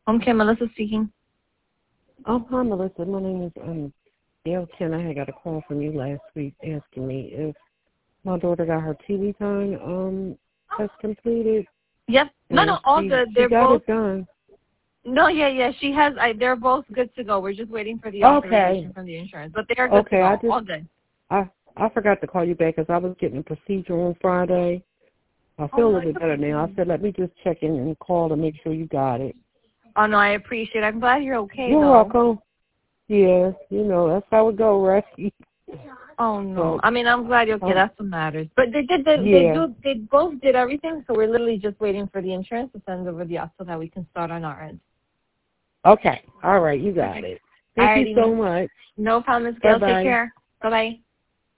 Okay, Melissa speaking. Hi, Melissa. My name is Gail Ken. I had got a call from you last week asking me if my daughter got her TV time test completed. Yep. No, all good. She They're got both. it done. No, yeah. She has. They're both good to go. We're just waiting for the Okay. authorization from the insurance, but they are good to go. All good. I forgot to call you back because I was getting a procedure on Friday. I feel a little bit better now. I said, let me just check in and call to make sure you got it. Oh, no, I appreciate it. I'm glad you're okay, You're though. welcome. Yeah, that's how it go, right? Oh, no. So, I mean, I'm glad you're okay. That's what matters. But they both did everything, so we're literally just waiting for the insurance to send over the so that we can start on our end. Okay. All right. You got it. Thank you so much. No problem, Ms. Gail. Take care. Bye-bye.